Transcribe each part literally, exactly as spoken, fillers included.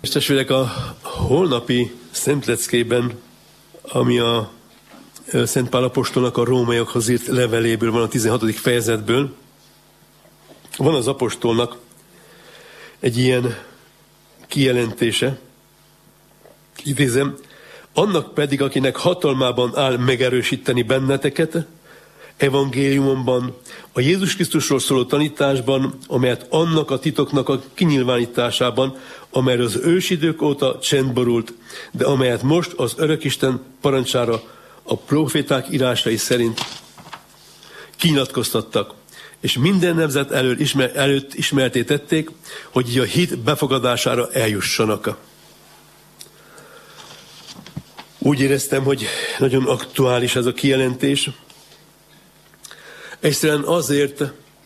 És testvérek, a holnapi szentleckében, ami a Szent Pál apostolnak a rómaiakhoz írt leveléből van, a tizenhatodik fejezetből, van az apostolnak egy ilyen kijelentése, idézem, annak pedig, akinek hatalmában áll megerősíteni benneteket, evangéliumban, a Jézus Krisztusról szóló tanításban, amelyet annak a titoknak a kinyilvánításában, amelyről az ősidők óta csend borult, de amelyet most az Örökisten parancsára a proféták írásai szerint kinyilatkoztattak, és minden nemzet elől ismer, előtt ismerté tették, hogy így a hit befogadására eljussanak. Úgy éreztem, hogy nagyon aktuális ez a kijelentés. Egyszerűen azért,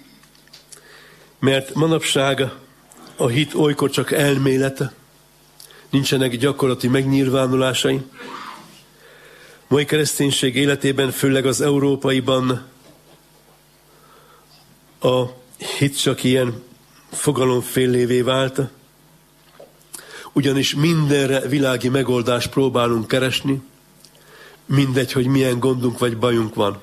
mert manapság a hit olykor csak elmélet, nincsenek gyakorlati megnyilvánulásai. Mai kereszténység életében, főleg az európaiban a hit csak ilyen fogalomféllévé vált, ugyanis mindenre világi megoldást próbálunk keresni, mindegy, hogy milyen gondunk vagy bajunk van.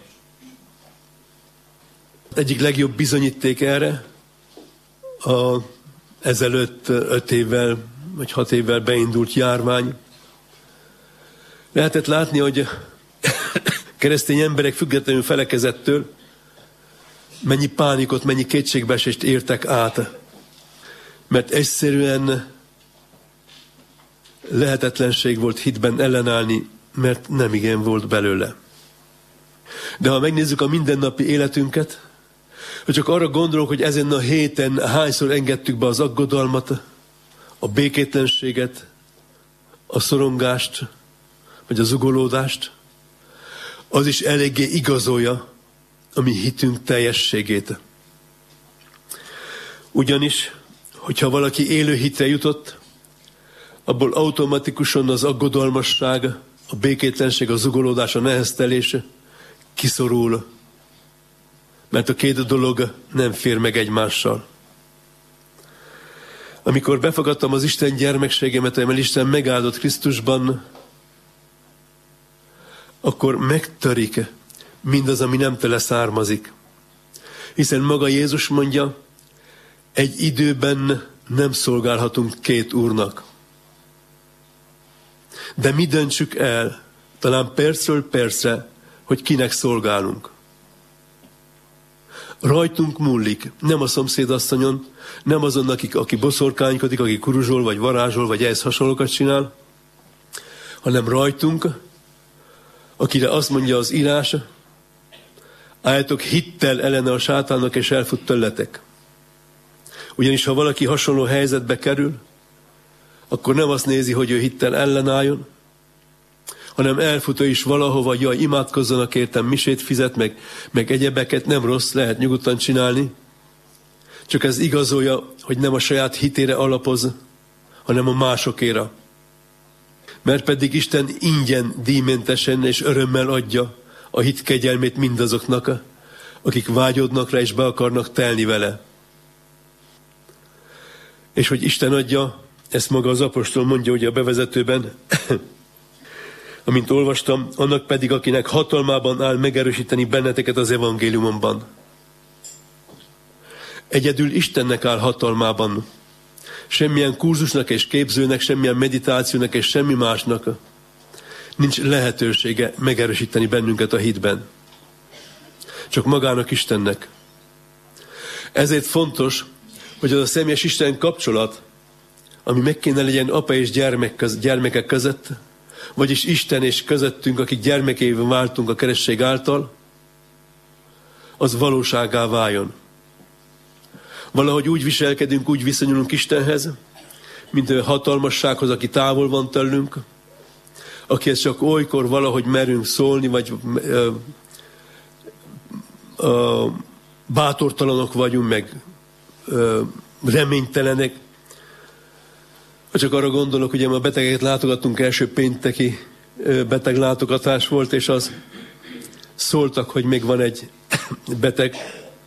Egyik legjobb bizonyíték erre a ezelőtt öt évvel vagy hat évvel beindult járvány. Lehetett látni, hogy keresztény emberek függetlenül felekezettől mennyi pánikot, mennyi kétségbeesést értek át. Mert egyszerűen lehetetlenség volt hitben ellenállni, mert nem igen volt belőle. De ha megnézzük a mindennapi életünket, hogy csak arra gondolok, hogy ezen a héten hányszor engedtük be az aggodalmat, a békétlenséget, a szorongást, vagy a zugolódást, az is eléggé igazolja a mi hitünk teljességét. Ugyanis, hogyha valaki élő hitre jutott, abból automatikusan az aggodalmasság, a békétlenség, a zugolódás, a neheztelés kiszorul, mert a két dolog nem fér meg egymással. Amikor befogadtam az Isten gyermekségemet, amely Isten megáldott Krisztusban, akkor megtörik mindaz, ami nem tőle származik. Hiszen maga Jézus mondja, egy időben nem szolgálhatunk két úrnak. De mi döntsük el, talán percről percre, hogy kinek szolgálunk. Rajtunk múlik, nem a szomszédasszonyon, nem azon, akik, aki boszorkánykodik, aki kuruzsol, vagy varázsol, vagy ehhez hasonlókat csinál, hanem rajtunk, akire azt mondja az írás, álljatok hittel ellene a sátánnak, és elfut tőletek. Ugyanis ha valaki hasonló helyzetbe kerül, akkor nem azt nézi, hogy ő hittel ellenálljon, hanem elfut ő is valahova, jaj, imádkozzanak értem, misét fizet, meg, meg egyebeket, nem rossz, lehet nyugodtan csinálni. Csak ez igazolja, hogy nem a saját hitére alapoz, hanem a másokéra. Mert pedig Isten ingyen, díjmentesen és örömmel adja a hit kegyelmét mindazoknak, akik vágyódnak rá és be akarnak telni vele. És hogy Isten adja, ezt maga az apostol mondja ugye a bevezetőben, amint olvastam, annak pedig, akinek hatalmában áll megerősíteni benneteket az evangéliumban. Egyedül Istennek áll hatalmában. Semmilyen kurzusnak és képzőnek, semmilyen meditációnak és semmi másnak nincs lehetősége megerősíteni bennünket a hitben. Csak magának Istennek. Ezért fontos, hogy az a személyes Isten kapcsolat, ami meg kéne legyen apa és gyermek köz, gyermekek között, vagyis Isten és közöttünk, akik gyermekévé váltunk a keresztség által, az valóságá váljon. Valahogy úgy viselkedünk, úgy viszonyulunk Istenhez, mint a hatalmassághoz, aki távol van tőlünk, akihez csak olykor valahogy merünk szólni, vagy ö, ö, bátortalanok vagyunk, meg ö, reménytelenek. Csak arra gondolok, ugye ma betegeket látogattunk, első pénteki beteglátogatás volt, és az szóltak, hogy még van egy beteg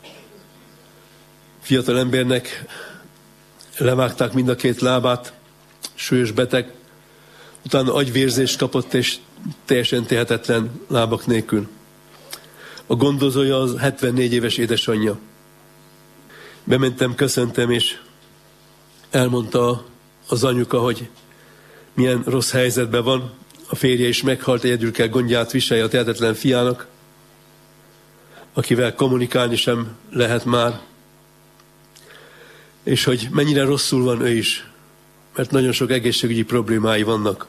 fiatal embernek, levágták mind a két lábát, súlyos beteg, utána agyvérzést kapott, és teljesen tehetetlen lábak nélkül. A gondozója az hetvennégy éves édesanyja. Bementem, köszöntem, és elmondta az anyuka, hogy milyen rossz helyzetben van. A férje is meghalt, egyedül kell gondját viselje a tehetetlen fiának, akivel kommunikálni sem lehet már. És hogy mennyire rosszul van ő is, mert nagyon sok egészségügyi problémái vannak.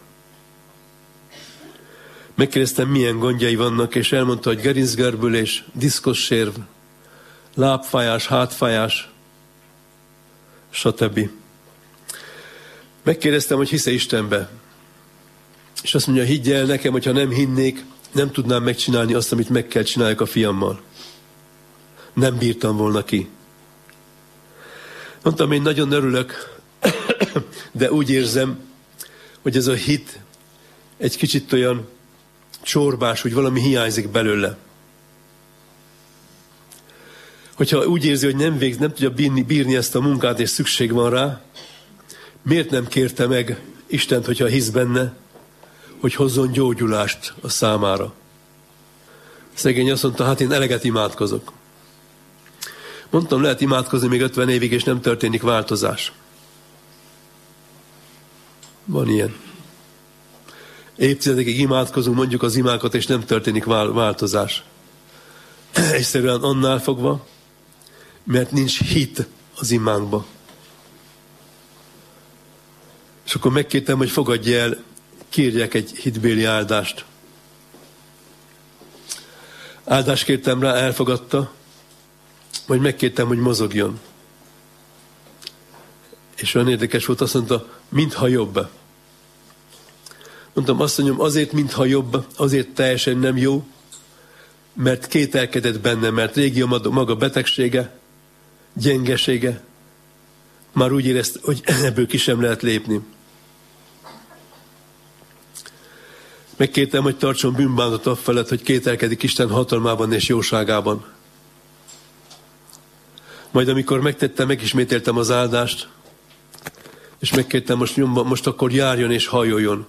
Megkérdeztem, milyen gondjai vannak, és elmondta, hogy gerincgörbülés, diszkossérv, lábfájás, hátfájás, stb. Megkérdeztem, hogy hisz-e Istenbe. És azt mondja, higgy el nekem, hogyha nem hinnék, nem tudnám megcsinálni azt, amit meg kell csináljak a fiammal. Nem bírtam volna ki. Mondtam, én nagyon örülök, de úgy érzem, hogy ez a hit egy kicsit olyan csorbás, hogy valami hiányzik belőle. Hogyha úgy érzi, hogy nem végz, nem tudja bírni, bírni ezt a munkát, és szükség van rá, miért nem kérte meg Istent, hogyha hisz benne, hogy hozzon gyógyulást a számára? Szegény azt mondta, hát én eleget imádkozok. Mondtam, lehet imádkozni még ötven évig, és nem történik változás. Van ilyen. Évtizedekig imádkozunk, mondjuk az imákat, és nem történik változás. Egyszerűen annál fogva, mert nincs hit az imánkba. És akkor megkértem, hogy fogadja el, kérjek egy hitbéli áldást. Áldást kértem rá, elfogadta, majd megkértem, hogy mozogjon. És olyan érdekes volt, azt mondta, mintha jobb. Mondtam, azt mondjam, azért, mintha jobb, azért teljesen nem jó, mert kételkedett benne, mert régi a maga betegsége, gyengesége, már úgy érezte, hogy ebből ki sem lehet lépni. Megkértem, hogy tartson bűnbánat afelett, hogy kételkedik Isten hatalmában és jóságában. Majd amikor megtettem, megismételtem az áldást, és megkértem, most, most akkor járjon és hajoljon.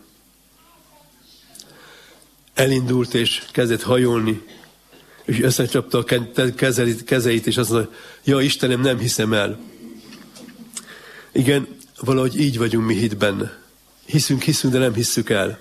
Elindult és kezdett hajolni, és összecsapta a kezeit, és azt mondta, ja Istenem, nem hiszem el. Igen, valahogy így vagyunk mi hitben. Hiszünk, hiszünk, de nem hisszük el.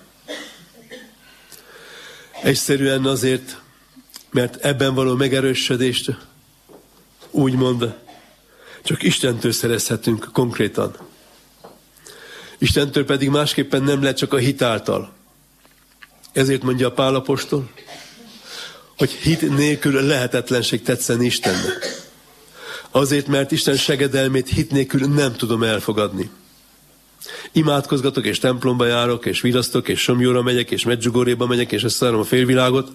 Egyszerűen azért, mert ebben való megerősödést úgymond csak Istentől szerezhetünk konkrétan. Istentől pedig másképpen nem lehet, csak a hit által. Ezért mondja a Pál apostol, hogy hit nélkül lehetetlenség tetszeni Istennek. Azért, mert Isten segedelmét hit nélkül nem tudom elfogadni. Imádkozgatok, és templomba járok, és virasztok, és Somjóra megyek, és Medjugorjéba megyek, és összeállom a félvilágot.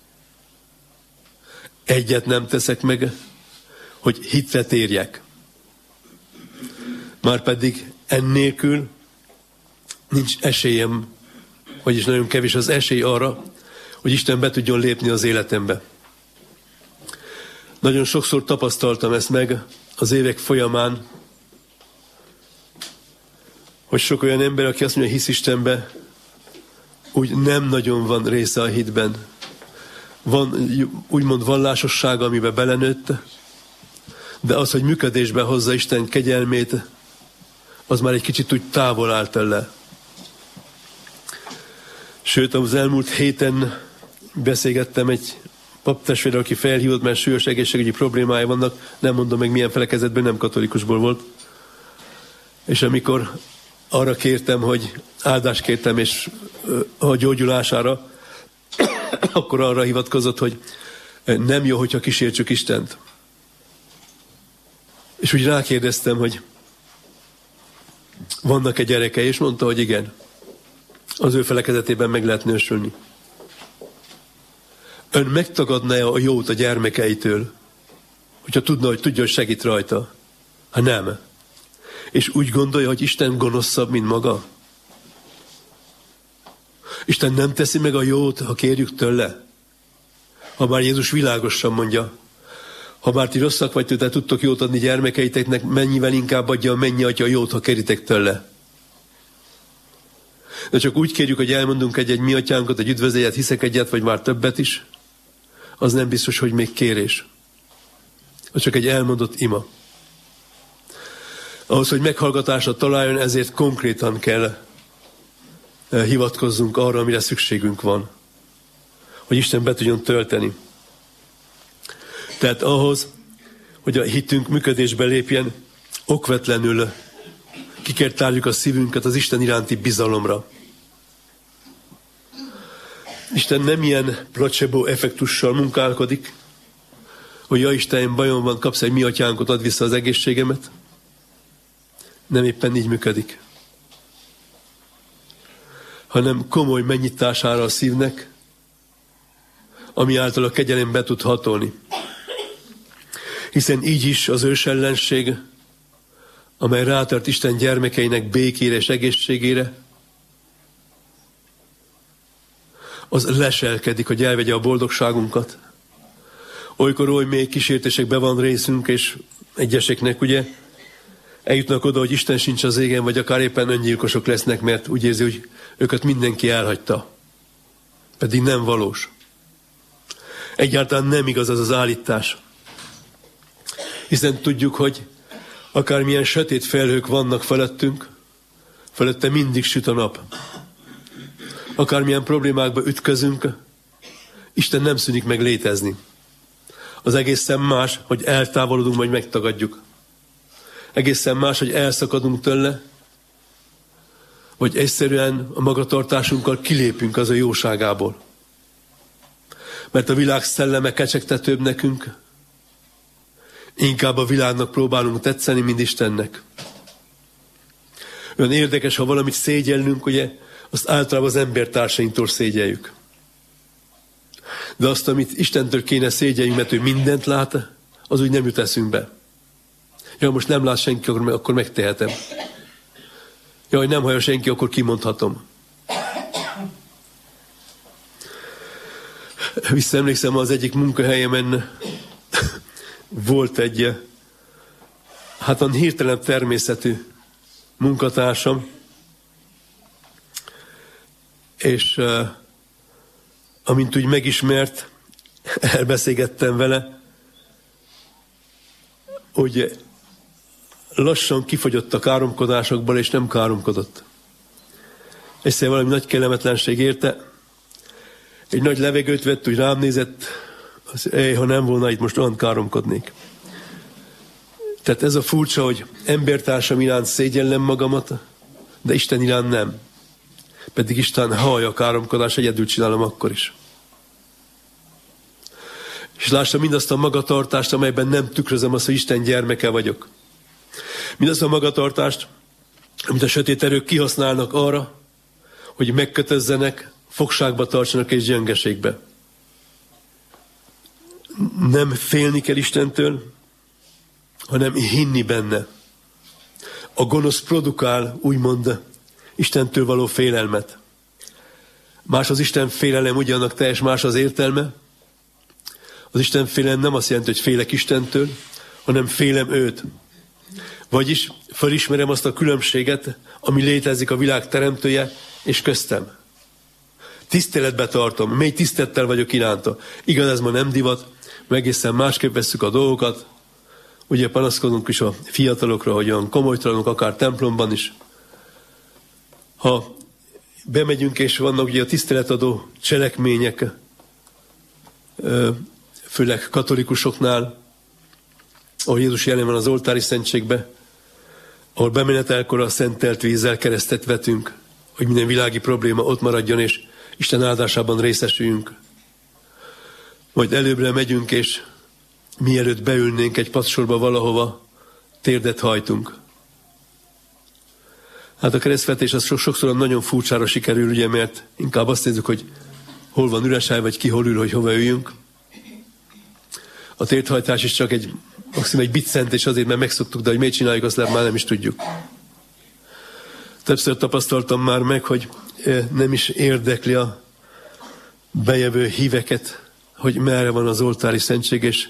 Egyet nem teszek meg, hogy hitre térjek. Márpedig ennélkül nincs esélyem, vagyis nagyon kevés az esély arra, hogy Isten be tudjon lépni az életembe. Nagyon sokszor tapasztaltam ezt meg az évek folyamán, hogy sok olyan ember, aki azt mondja, hisz Istenbe, úgy nem nagyon van része a hitben. Van úgymond vallásossága, amiben belenőtt, de az, hogy működésbe hozza Isten kegyelmét, az már egy kicsit úgy távol áll tőle. Sőt, az elmúlt héten beszélgettem egy paptestvérrel, aki felhívott, mert súlyos egészségügyi problémái vannak, nem mondom meg milyen felekezetben, nem katolikusból volt. És amikor arra kértem, hogy áldást kértem, és a gyógyulására, akkor arra hivatkozott, hogy nem jó, hogyha kísértsük Istent. És úgy rákérdeztem, hogy vannak-e gyerekei, és mondta, hogy igen. Az ő felekezetében meg lehet nősülni. Ön megtagadná a jót a gyermekeitől, hogyha tudna, hogy tudja, hogy segít rajta? Ha nem. És úgy gondolja, hogy Isten gonoszabb, mint maga? Isten nem teszi meg a jót, ha kérjük tőle? Ha már Jézus világosan mondja, ha már ti rosszak vagytok, de tudtok jót adni gyermekeiteknek, mennyivel inkább adja a mennyi atya jót, ha kéritek tőle. De csak úgy kérjük, hogy elmondunk egy-egy mi atyánkat, egy üdvözélyet, hiszek egyet, vagy már többet is, az nem biztos, hogy még kérés. Az csak egy elmondott ima. Ahhoz, hogy meghallgatásra találjon, ezért konkrétan kell hivatkozzunk arra, amire szükségünk van. Hogy Isten be tudjon tölteni. Tehát ahhoz, hogy a hitünk működésbe lépjen, okvetlenül ki kell tárjuk a szívünket az Isten iránti bizalomra. Isten nem ilyen placebo effektussal munkálkodik, hogy ja Isten, bajom van, kapsz egy mi atyánkot, add vissza az egészségemet. Nem éppen így működik. Hanem komoly megnyitására a szívnek, ami által a kegyelem be tud hatolni. Hiszen így is az ős ellenség, amely rátart Isten gyermekeinek békére és egészségére, az leselkedik, hogy elvegye a boldogságunkat. Olykor oly még kísértésekben van részünk, és egyeseknek ugye eljutnak oda, hogy Isten sincs az égen, vagy akár éppen öngyilkosok lesznek, mert úgy érzi, hogy őket mindenki elhagyta. Pedig nem valós. Egyáltalán nem igaz az az állítás. Hiszen tudjuk, hogy akármilyen sötét felhők vannak felettünk, felette mindig süt a nap. Akármilyen problémákba ütközünk, Isten nem szűnik meg létezni. Az egészen más, hogy eltávolodunk, vagy megtagadjuk. Egészen más, hogy elszakadunk tőle, vagy egyszerűen a magatartásunkkal kilépünk az a jóságából. Mert a világ szelleme kecsegtetőbb nekünk, inkább a világnak próbálunk tetszeni, mint Istennek. Olyan érdekes, ha valamit szégyellünk, ugye, azt általában az embertársainktól szégyeljük. De azt, amit Istentől kéne szégyeljünk, mert ő mindent lát, az úgy nem jut eszünkbe. Ja, most nem lát senki, akkor, akkor megtehetem. Ja, hogy nem hallja senki, akkor kimondhatom. Visszaemlékszem, az egyik munkahelyemen volt egy hát a hirtelen természetű munkatársam, és uh, amint úgy megismert, elbeszélgettem vele, hogy lassan kifogyott a káromkodásokból, és nem káromkodott. Egyszer valami nagy kellemetlenség érte, egy nagy levegőt vett, úgy rám nézett, az, éj, ha nem volna itt, most olyan káromkodnék. Tehát ez a furcsa, hogy embertársam iránt szégyellem magamat, de Isten iránt nem. Pedig Isten hallja a káromkodás, egyedül csinálom akkor is. És lássa mindazt a magatartást, amelyben nem tükrözöm azt, hogy Isten gyermeke vagyok. Mindazt a magatartást, amit a sötét erők kihasználnak arra, hogy megkötözzenek, fogságba tartsanak és gyengeségbe. Nem félni kell Istentől, hanem hinni benne. A gonosz produkál, úgymond, Istentől való félelmet. Más az Isten félelem, ugyanak teljes más az értelme. Az Isten félelem nem azt jelenti, hogy félek Istentől, hanem félem őt. Vagyis felismerem azt a különbséget, ami létezik a világ teremtője és köztem. Tiszteletbe tartom, mély tisztettel vagyok iránta. Igaz, ez ma nem divat, meg egészen másképp vesszük a dolgokat. Ugye panaszkodunk is a fiatalokra, hogy olyan komolytalanok, akár templomban is. Ha bemegyünk, és vannak ugye a tiszteletadó cselekmények, főleg katolikusoknál, ahol Jézus jelen van az oltári szentségbe, ahol bemenetelkor a szentelt vízzel keresztet vetünk, hogy minden világi probléma ott maradjon, és Isten áldásában részesüljünk. Majd előbbre megyünk, és mielőtt beülnénk egy padsorba valahova, térdet hajtunk. Hát a keresztvetés az sokszor nagyon furcsára sikerül, ugye, mert inkább azt nézzük, hogy hol van üres hely, vagy ki hol ül, hogy hova üljünk. A térthajtás is csak egy, maximum egy biccentés azért, mert megszoktuk, de hogy miért csináljuk, azt már nem is tudjuk. Többször tapasztaltam már meg, hogy nem is érdekli a bejövő híveket, hogy merre van az oltári szentség, és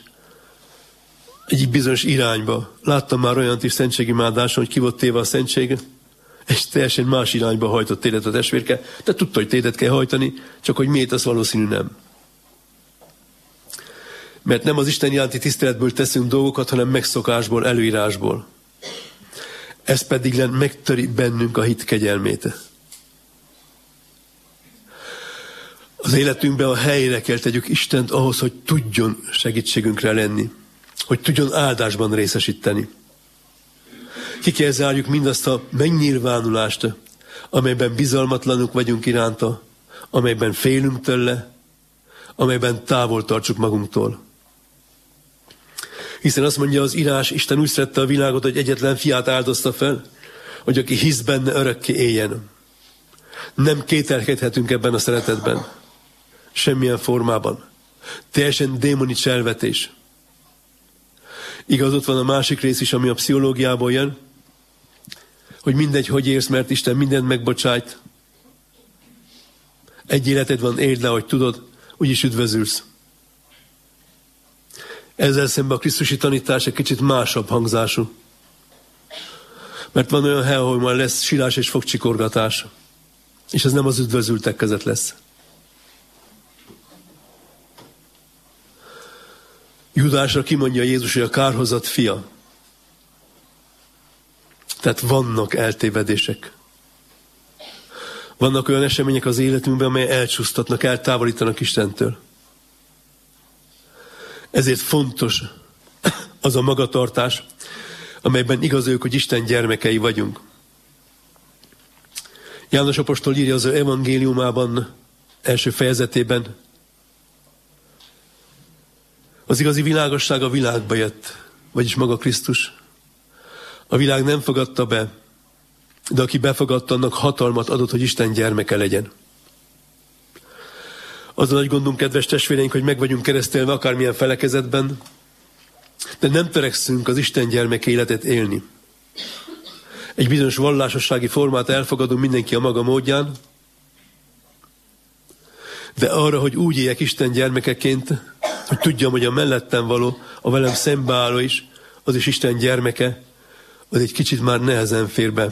egy bizonyos irányba. Láttam már olyan is szentségimádásra, hogy ki volt téve a szentség, és teljesen más irányba hajtott tédet a testvérke, de tudta, hogy tédet kell hajtani, csak hogy miért, az valószínű nem. Mert nem az Isten iránti tiszteletből teszünk dolgokat, hanem megszokásból, előírásból. Ez pedig len megtöri bennünk a hit kegyelmét. Az életünkben a helyre kell tegyük Istent ahhoz, hogy tudjon segítségünkre lenni. Hogy tudjon áldásban részesíteni. Ki kell zárjuk mindazt a megnyilvánulást, amelyben bizalmatlanok vagyunk iránta, amelyben félünk tőle, amelyben távol tartsuk magunktól. Hiszen azt mondja az írás, Isten úgy szerette a világot, hogy egyetlen fiát áldozta fel, hogy aki hisz benne, örökké éljen. Nem kételkedhetünk ebben a szeretetben. Semmilyen formában. Teljesen démoni cselvetés. Igaz, ott van a másik rész is, ami a pszichológiából jön, hogy mindegy, hogy érsz, mert Isten mindent megbocsájt. Egy életed van, éld le, hogy tudod, úgyis üdvözülsz. Ezzel szemben a krisztusi tanítás egy kicsit másabb hangzású. Mert van olyan hely, ahol már lesz sírás és fogcsikorgatás. És ez nem az üdvözültek között lesz. Judásra kimondja Jézus, hogy a kárhozat fia. Tehát vannak eltévedések. Vannak olyan események az életünkben, amelyek elcsúsztatnak, eltávolítanak Istentől. Ezért fontos az a magatartás, amelyben igazoljuk, hogy Isten gyermekei vagyunk. János apostol írja az ő evangéliumában, első fejezetében, az igazi világosság a világba jött, vagyis maga Krisztus. A világ nem fogadta be, de aki befogadta, annak hatalmat adott, hogy Isten gyermeke legyen. Az a nagy gondunk, kedves testvéreink, hogy meg vagyunk keresztelve akármilyen felekezetben, de nem törekszünk az Isten gyermek életet élni. Egy bizonyos vallásossági formát elfogadunk mindenki a maga módján, de arra, hogy úgy éljek Isten gyermekeként, hogy tudjam, hogy a mellettem való, a velem szembeálló is, az is Isten gyermeke, az egy kicsit már nehezen fér be.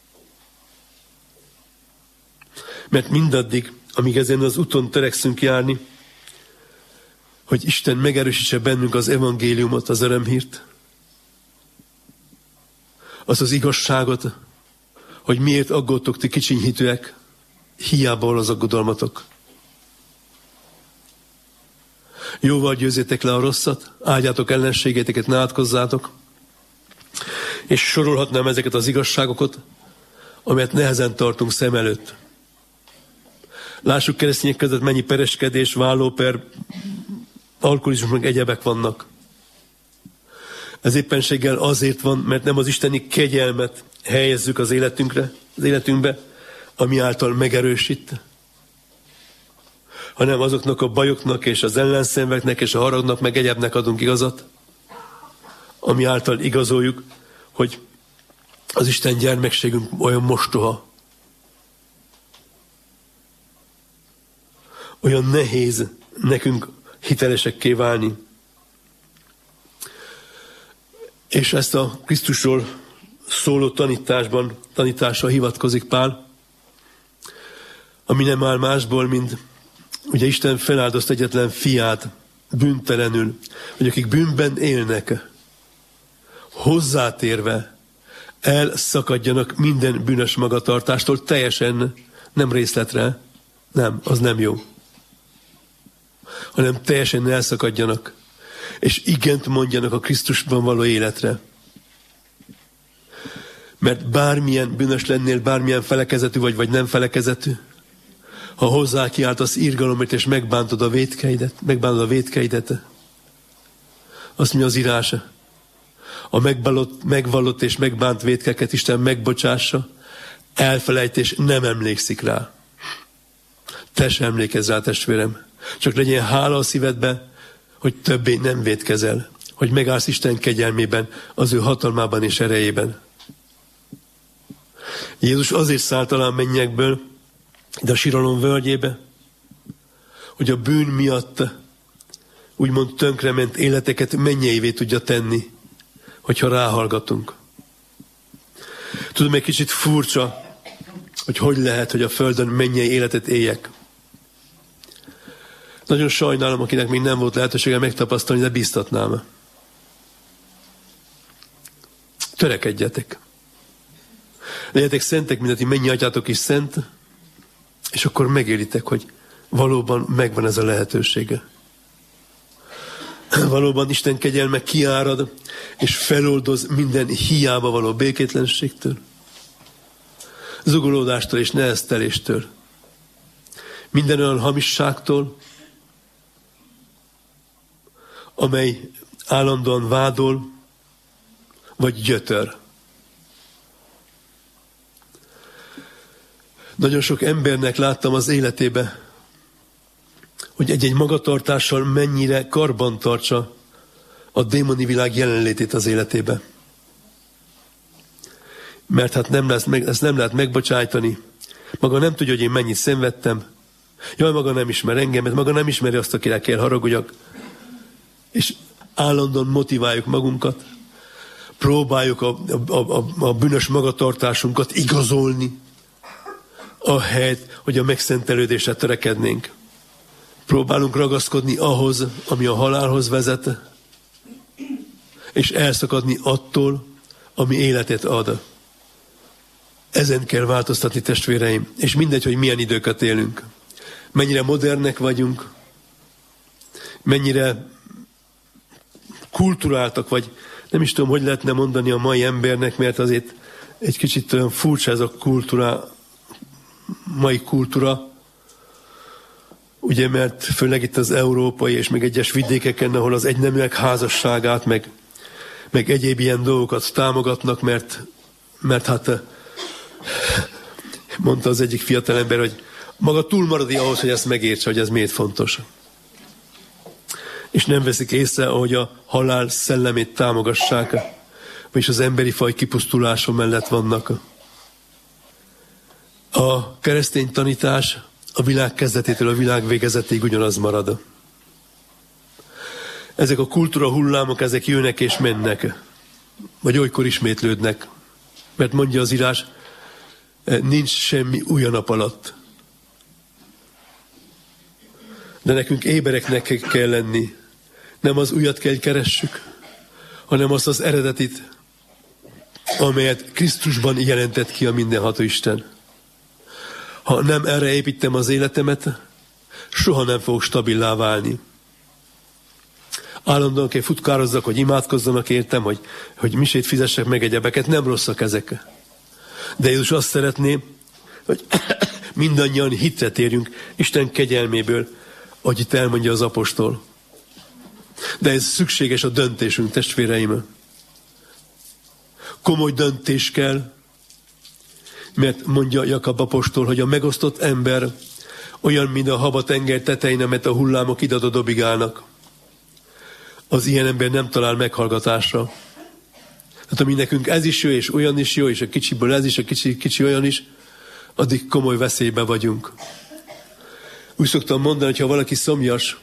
Mert mindaddig, amíg ezen az úton törekszünk járni, hogy Isten megerősítse bennünk az evangéliumot, az örömhírt, az az igazságot, hogy miért aggódtok ti kicsinyhitűek, hiába van az aggodalmatok. Jóval győzzétek le a rosszat, áldjátok ellenségéteket, ne átkozzátok, és sorolhatnám ezeket az igazságokat, amelyet nehezen tartunk szem előtt. Lássuk, keresztények között mennyi pereskedés, vállóper, alkoholizmus, meg egyebek vannak. Ez éppenséggel azért van, mert nem az isteni kegyelmet helyezzük az életünkre, az életünkbe, ami által megerősít, hanem azoknak a bajoknak és az ellenszenveknek és a haragnak meg egyebnek adunk igazat, ami által igazoljuk, hogy az Isten gyermekségünk olyan mostoha, olyan nehéz nekünk hitelesekké válni. És ezt a Krisztusról szóló tanításban, tanításra hivatkozik Pál, ami nem áll másból, mint ugye Isten feláldozt egyetlen fiát bűntelenül, hogy akik bűnben élnek, hozzátérve elszakadjanak minden bűnös magatartástól, teljesen nem részletre, nem, az nem jó, hanem teljesen elszakadjanak, és igent mondjanak a Krisztusban való életre. Mert bármilyen bűnös lennél, bármilyen felekezetű vagy, vagy nem felekezetű, ha hozzá kiáltasz irgalomért, és megbántod a vétkeidet, megbántod a vétkeidet, azt mondja az írás, a megvallott, megvallott és megbánt vétkeket Isten megbocsássa, elfelejt és nem emlékszik rá. Te sem emlékezz rá, testvérem. Csak legyen hála a szívedbe, hogy többé nem vétkezel, hogy megállsz Isten kegyelmében, az ő hatalmában és erejében. Jézus azért szállt alá a mennyekből, de a síralom völgyébe, hogy a bűn miatt úgymond tönkrement életeket mennyeivé tudja tenni, hogyha ráhallgatunk. Tudom, egy kicsit furcsa hogy hogy lehet, hogy a Földön mennyei életet éljek. Nagyon sajnálom, akinek még nem volt lehetősége megtapasztalni, de bíztatnám. Törekedjetek. Legyetek szentek, mint a ti mennyi atyátok is szent, és akkor megélitek, hogy valóban megvan ez a lehetősége. Valóban Isten kegyelme kiárad, és feloldoz minden hiába való békétlenségtől, zugolódástól és nehezteléstől, minden olyan hamisságtól, amely állandóan vádol, vagy gyötör. Nagyon sok embernek láttam az életébe, hogy egy-egy magatartással mennyire karban tartsa a démoni világ jelenlétét az életébe. Mert hát nem lesz, ezt nem lehet megbocsájtani. Maga nem tudja, hogy én mennyit szenvedtem. Jaj, maga nem ismer engemet, maga nem ismeri azt, akire kell haragudjak. És állandóan motiváljuk magunkat. Próbáljuk a, a, a, a bűnös magatartásunkat igazolni, ahelyett, hogy a megszentelődésre törekednénk. Próbálunk ragaszkodni ahhoz, ami a halálhoz vezet, és elszakadni attól, ami életet ad. Ezen kell változtatni, testvéreim, és mindegy, hogy milyen időket élünk. Mennyire modernek vagyunk, mennyire kulturáltak, vagy nem is tudom, hogy lehetne mondani a mai embernek, mert azért egy kicsit olyan furcsa ez a kultúra, mai kultúra, ugye, mert főleg itt az európai és még egyes vidékeken, ahol az egyneműek házasságát, meg, meg egyéb ilyen dolgokat támogatnak, mert, mert hát mondta az egyik fiatalember, hogy maga túlmaradi ahhoz, hogy ezt megértse, hogy ez miért fontos. És nem veszik észre, ahogy a halál szellemét támogassák, és az emberi faj kipusztulása mellett vannak. A keresztény tanítás a világ kezdetétől a világ végezetéig ugyanaz marad. Ezek a kultúra hullámok, ezek jönnek és mennek, vagy olykor ismétlődnek. Mert mondja az írás, nincs semmi új a nap alatt. De nekünk ébereknek kell lenni. Nem az újat kell keressük, hanem azt az eredetit, amelyet Krisztusban jelentett ki a mindenható Isten. Ha nem erre építem az életemet, soha nem fogok stabilá válni. Állandóan kell futkározzak, hogy imádkozzanak értem, hogy, hogy misét fizessek meg egyebeket, nem rosszak ezek. De Jézus azt szeretné, hogy mindannyian hitre térjünk Isten kegyelméből, ahogy itt elmondja az apostol. De ez szükséges a döntésünk, testvéreim. Komoly döntés kell, mert mondja Jakab apostol, hogy a megosztott ember olyan, mint a haba tenger tetején, amet a hullámok ide-oda dobigálnak. Az ilyen ember nem talál meghallgatásra. Hát ami nekünk ez is jó, és olyan is jó, és a kicsiből ez is, a kicsi, kicsi olyan is, addig komoly veszélybe vagyunk. Úgy szoktam mondani, hogy ha valaki szomjas,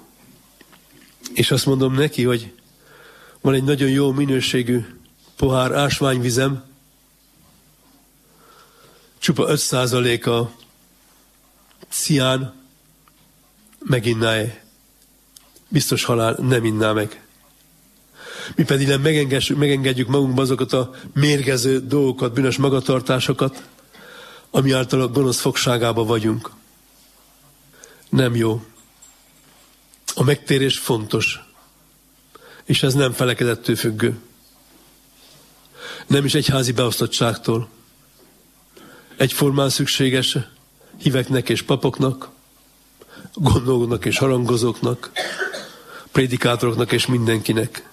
és azt mondom neki, hogy van egy nagyon jó minőségű pohár ásványvizem, csupa öt százaléka cián, meginná-e? Biztos halál, nem inná meg. Mi pedig nem megengedjük, megengedjük magunkba azokat a mérgező dolgokat, bűnös magatartásokat, ami által a gonosz fogságába vagyunk. Nem jó. A megtérés fontos, és ez nem felekedettől függő. Nem is egyházi beosztottságtól. Egyformán szükséges híveknek és papoknak, gondolóknak és harangozóknak, prédikátoroknak és mindenkinek.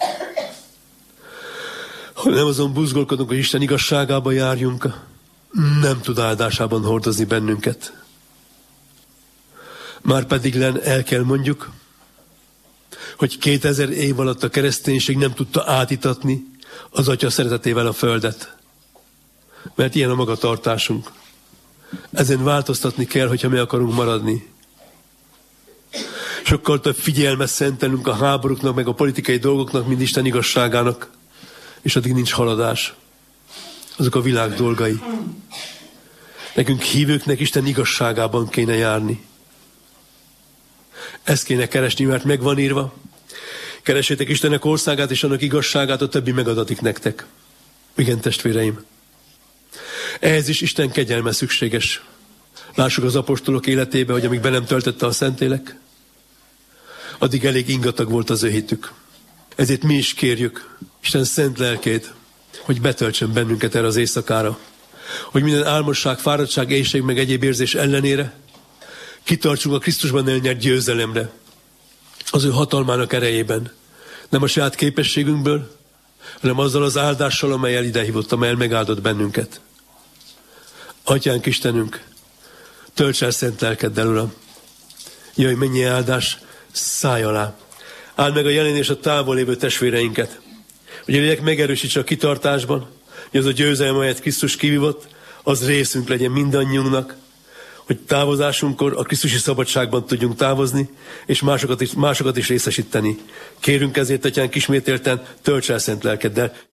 Ha nem azon buzgolkodunk, hogy Isten igazságába járjunk, nem tud áldásában hordozni bennünket. Márpedig len el kell mondjuk, hogy kétezer év alatt a kereszténység nem tudta átítatni az Atya szeretetével a földet. Mert ilyen a magatartásunk. Ezen változtatni kell, hogyha mi akarunk maradni. Sokkal több figyelmet szentelünk a háborúknak, meg a politikai dolgoknak, mint Isten igazságának, és addig nincs haladás. Azok a világ dolgai. Nekünk hívőknek Isten igazságában kéne járni. Ezt kéne keresni, mert meg van írva. Keressétek Istennek országát és annak igazságát, a többi megadatik nektek. Igen, testvéreim. Ehhez is Isten kegyelme szükséges. Lássuk az apostolok életébe, hogy amíg be nem töltötte a Szentlélek, addig elég ingatag volt az ő hitük. Ezért mi is kérjük Isten szent lelkét, hogy betöltsön bennünket erre az éjszakára. Hogy minden álmosság, fáradtság, éhség meg egyéb érzés ellenére kitartsunk a Krisztusban elnyert győzelemre. Az ő hatalmának erejében. Nem a saját képességünkből, hanem azzal az áldással, amelyel idehívott, amelyel megáldott bennünket. Atyánk Istenünk, tölts el szent lelkeddel, Uram. Jöjj, mennyi áldás, szállj alá. Áld meg a jelen és a távol lévő testvéreinket, hogy a lélek megerősítse a kitartásban, hogy az a győzelem, amelyet Krisztus kivívott, az részünk legyen mindannyiunknak, hogy távozásunkkor a krisztusi szabadságban tudjunk távozni, és másokat is, másokat is részesíteni. Kérünk ezért, Atyánk, ismételten, tölts el szent lelkeddel.